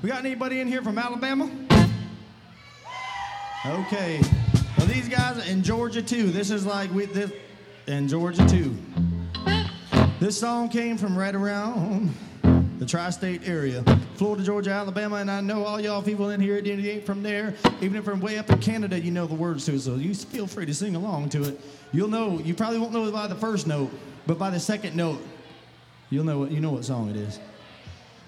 We got anybody in here from Alabama? Okay. Well, these guys are in Georgia too. This is like this in Georgia too. This song came from right around the tri-state area, Florida, Georgia, Alabama, and I know all y'all people in here, it ain't from there. Even if from way up in Canada, you know the words to it, so you feel free to sing along to it. You'll know. You probably won't know it by the first note, but by the second note, you know what song it is.